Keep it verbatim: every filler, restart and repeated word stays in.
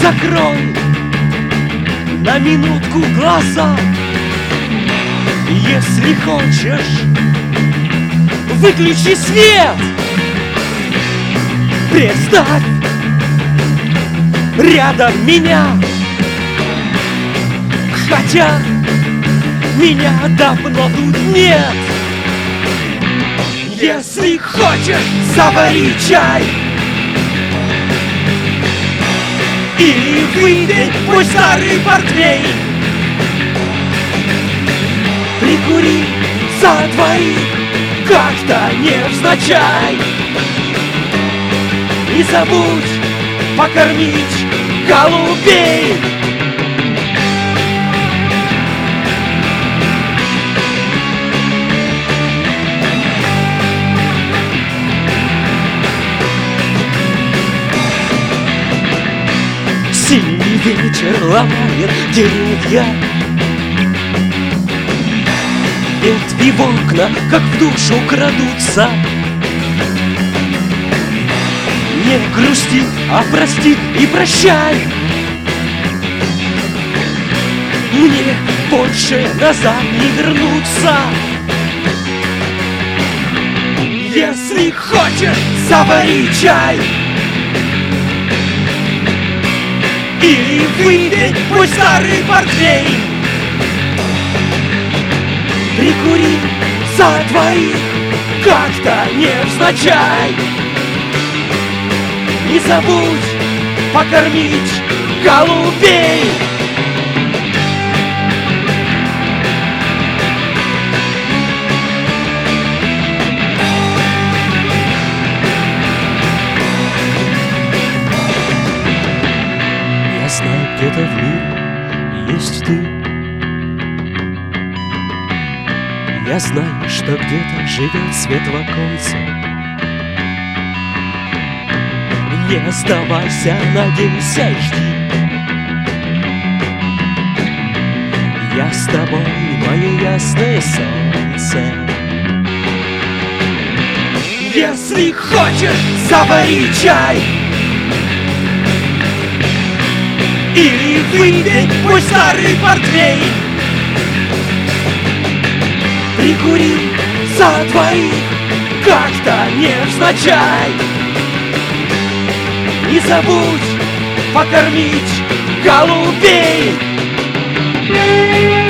закрой на минутку глаза. Если хочешь, выключи свет. Представь рядом меня, хотя меня давно тут нет. Если хочешь, завари чай или выпей мой старый портвейн. Прикури за двоих как-то невзначай. Не забудь покормить голубей. Синий вечер ломает деревья, ветви в окна, как в душу крадутся. Не грусти, а прости и прощай. Мне больше назад не вернуться. Если хочешь, завари чай или выпей мой старый портвейн. Прикури за двоих как-то невзначай. Не забудь покормить голубей. Я знаю, где-то в мире есть ты. Я знаю, что где-то живет свет в оконце. Не сдавайся, надейся и жди. Я с тобой, мое ясное солнце. Если хочешь, завари чай или выпей мой старый портвейн. Прикури за двоих как-то невзначай. Не забудь покормить голубей.